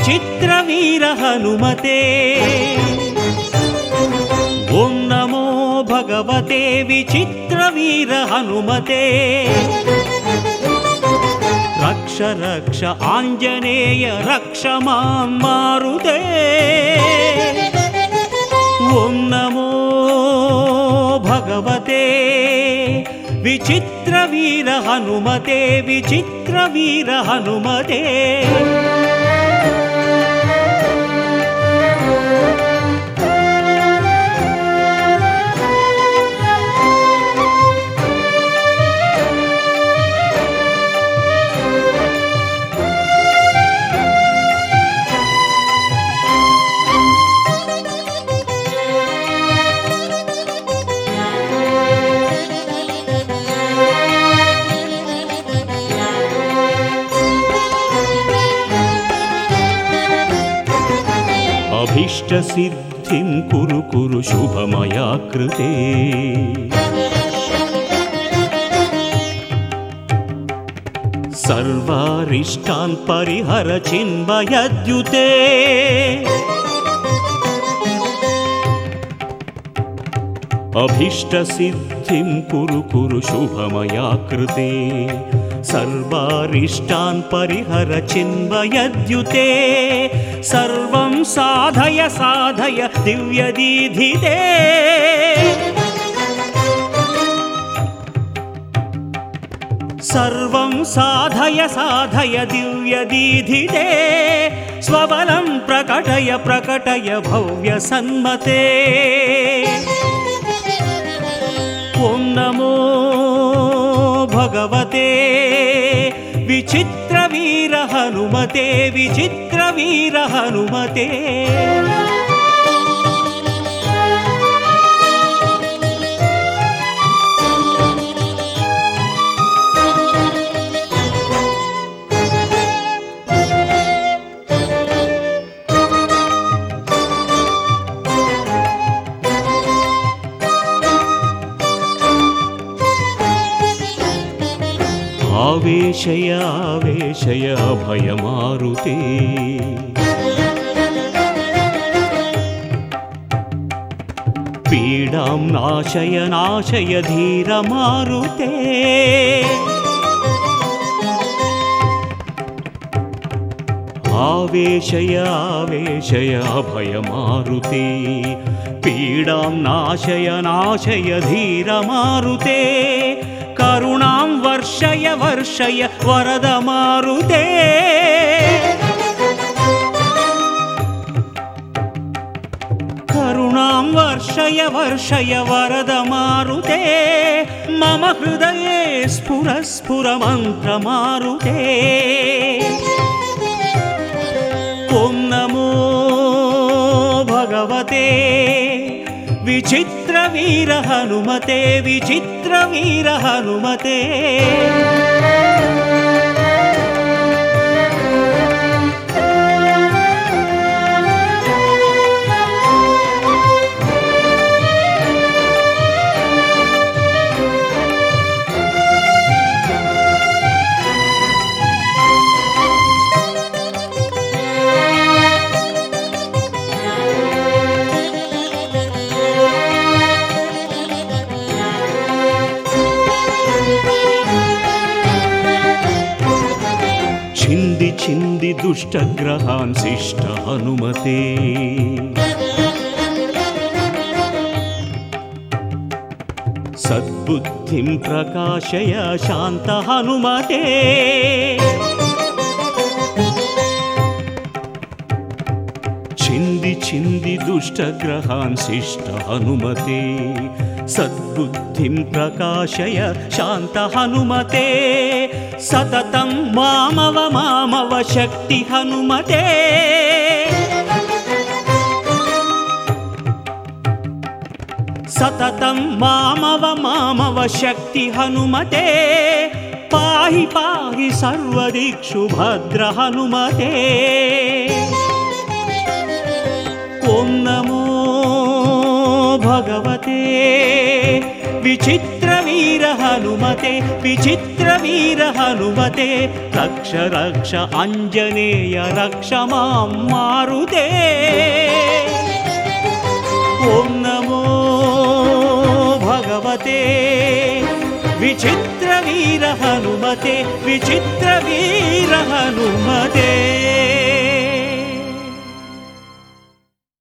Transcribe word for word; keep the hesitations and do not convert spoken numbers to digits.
विचित्रवीर हनुमते ओं नमो भगवते विचित्रवीर हनुमते रक्ष रक्ष आञ्जनेय रक्ष मां मारुते ओं नमो भगवते विचित्रवीर हनुमते विचित्रवीर हनुमते अभीष्ट सिद्धिं कुरु कुरु शुभमया कृते सर्वारिष्टान् परिहर चिन्मयद्युते अभीष्ट सिद्धिं कुरु कुरु शुभमया कृते सर्वारिष्टान् परिहर चिन्मयद्युते सर्वं साधय साधय दिव्यदीधिते सर्वं साधय साधय दिव्यदीधिते स्वबलं प्रकटय प्रकटय भव्यसन्मते ओं नमो भगवते विचित्रवीर हनुमते विचित्रवीर हनुमते आवेशय आवेशय अभयमारुते पीडां नाशय नाशय धीरमारुते आवेशय आवेशय अभयमारुते पीडां नाशय नाशय धीरमारुते करुणां वर्षय वर्षय वरदमारुते करुणां वर्षय वर्षय वरदमारुते मम हृदये स्फुर स्फुर मन्त्रमारुते ओं नमो भगवते विचित्रवीर हनुमते विचित्रवीर हनुमते छिंदि छिंदि दुष्टग्रहान् शिष्ट हनुमते सद्बुद्धिं प्रकाशय शांत हनुमते छिंदि छिंदि दुष्टग्रहान् शिष्ट हनुमते सद्बुद्धिं प्रकाशय शांत हनुमते सततं मामव मामव शक्ति हनुमते सततं मामव मामव शक्ति हनुमते पाहि पाहि सर्वदिक्षु भद्र हनुमते ओं नमो भगवते विचित्रवीर వీర హనుమతే విచిత్ర వీర హనుమతే రక్ష రక్ష అంజనేయ రక్ష మాం మారుతే ఓం నమో భగవతే విచిత్ర వీర హనుమతే విచిత్ర వీర హనుమతే